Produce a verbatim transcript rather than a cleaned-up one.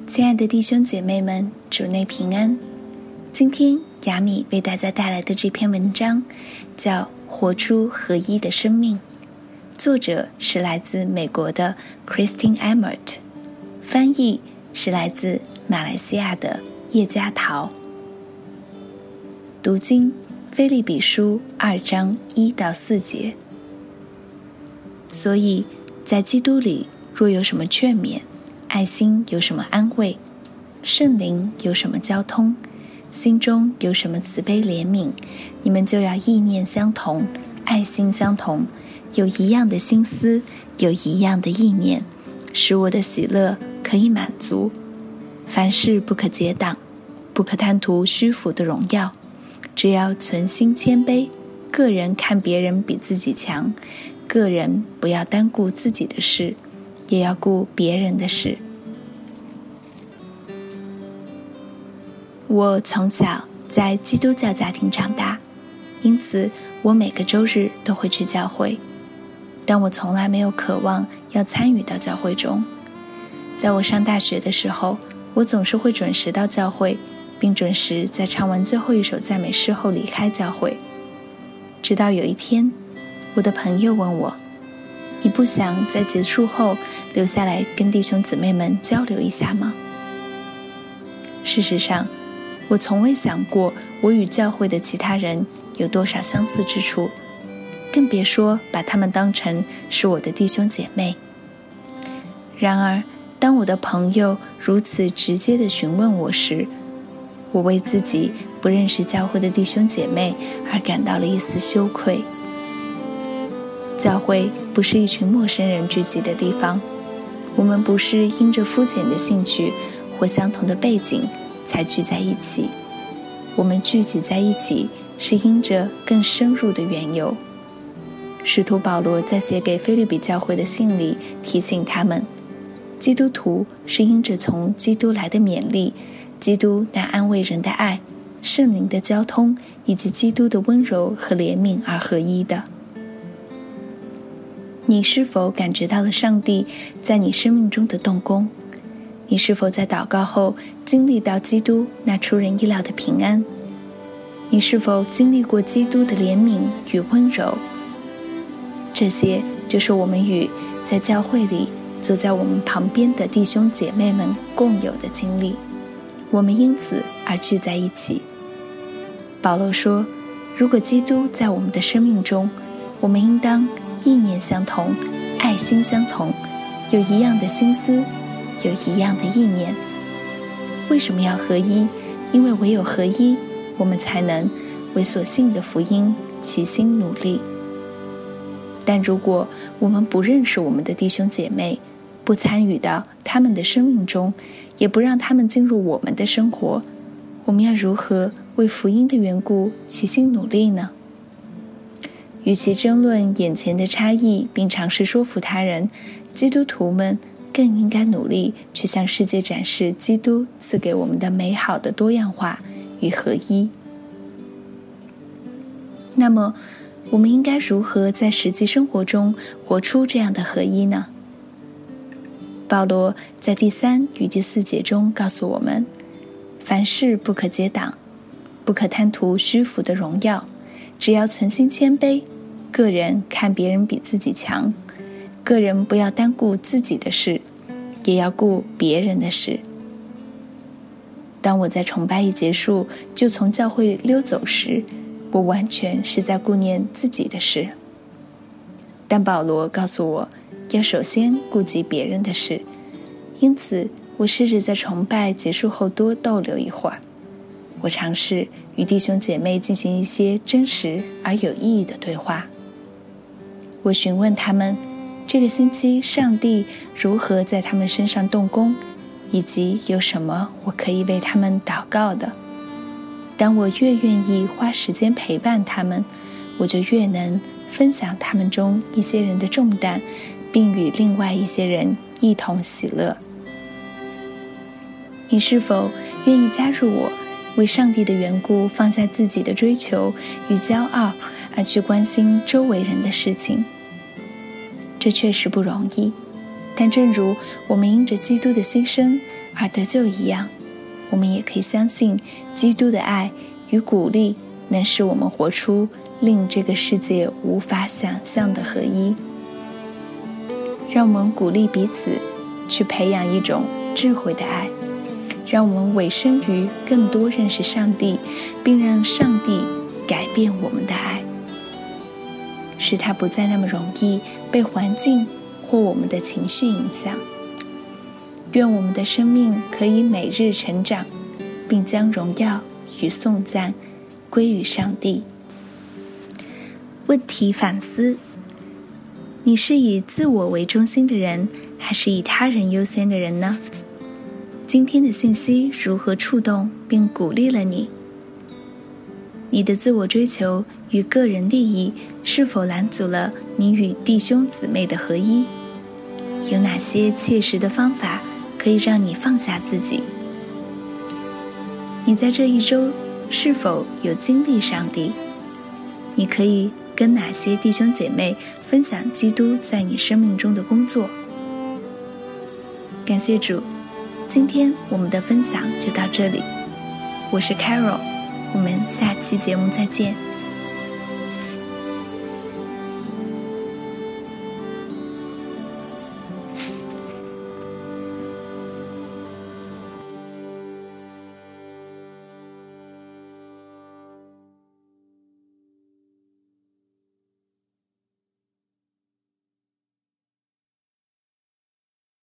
亲爱的弟兄姐妹们，主内平安。今天雅米为大家带来的这篇文章叫《活出合一的生命》，作者是来自美国的 Christine Emmert， 翻译是来自马来西亚的叶嘉桃。读经腓立比书二章一到四节。所以在基督里若有什么劝勉，爱心有什么安慰，圣灵有什么交通，心中有什么慈悲怜悯，你们就要意念相同，爱心相同，有一样的心思，有一样的意念，使我的喜乐可以满足。凡事不可结党，不可贪图虚浮的荣耀，只要存心谦卑，个人看别人比自己强，个人不要单顾自己的事，也要顾别人的事。我从小在基督教家庭长大，因此我每个周日都会去教会，但我从来没有渴望要参与到教会中。在我上大学的时候，我总是会准时到教会，并准时在唱完最后一首赞美诗后离开教会。直到有一天，我的朋友问我，你不想在结束后留下来跟弟兄姊妹们交流一下吗？事实上，我从未想过我与教会的其他人有多少相似之处，更别说把他们当成是我的弟兄姐妹。然而，当我的朋友如此直接地询问我时，我为自己不认识教会的弟兄姐妹而感到了一丝羞愧。教会不是一群陌生人聚集的地方，我们不是因着肤浅的兴趣或相同的背景才聚在一起，我们聚集在一起是因着更深入的缘由。使徒保罗在写给腓立比教会的信里提醒他们，基督徒是因着从基督来的勉励，基督那安慰人的爱，圣灵的交通，以及基督的温柔和怜悯而合一的。你是否感觉到了上帝在你生命中的动工？你是否在祷告后经历到基督那出人意料的平安？你是否经历过基督的怜悯与温柔？这些就是我们与在教会里坐在我们旁边的弟兄姐妹们共有的经历，我们因此而聚在一起。保罗说，如果基督在我们的生命中，我们应当意念相同，爱心相同，有一样的心思，有一样的意念。为什么要合一？因为唯有合一，我们才能为所信的福音齐心努力。但如果我们不认识我们的弟兄姐妹，不参与到他们的生命中，也不让他们进入我们的生活，我们要如何为福音的缘故齐心努力呢？与其争论眼前的差异并尝试说服他人，基督徒们更应该努力去向世界展示基督赐给我们的美好的多样化与合一。那么，我们应该如何在实际生活中活出这样的合一呢？保罗在第三与第四节中告诉我们，凡事不可结党，不可贪图虚浮的荣耀，只要存心谦卑，个人看别人比自己强，个人不要单顾自己的事，也要顾别人的事。当我在崇拜一结束就从教会溜走时，我完全是在顾念自己的事。但保罗告诉我，要首先顾及别人的事，因此我试着在崇拜结束后多逗留一会儿。我尝试与弟兄姐妹进行一些真实而有意义的对话。我询问他们，这个星期上帝如何在他们身上动工，以及有什么我可以为他们祷告的。当我越愿意花时间陪伴他们，我就越能分享他们中一些人的重担，并与另外一些人一同喜乐。你是否愿意加入我，为上帝的缘故放下自己的追求与骄傲，而去关心周围人的事情？这确实不容易，但正如我们因着基督的牺牲而得救一样，我们也可以相信基督的爱与鼓励能使我们活出令这个世界无法想象的合一。让我们鼓励彼此去培养一种智慧的爱，让我们委身于更多认识上帝，并让上帝改变我们的爱，使它不再那么容易被环境或我们的情绪影响。愿我们的生命可以每日成长，并将荣耀与颂赞归于上帝。问题反思：你是以自我为中心的人，还是以他人优先的人呢？今天的信息如何触动并鼓励了你？你的自我追求与个人利益是否拦阻了你与弟兄姊妹的合一？有哪些切实的方法可以让你放下自己？你在这一周是否有经历上帝？你可以跟哪些弟兄姐妹分享基督在你生命中的工作？感谢主，今天我们的分享就到这里。我是 Carol， 我们下期节目再见。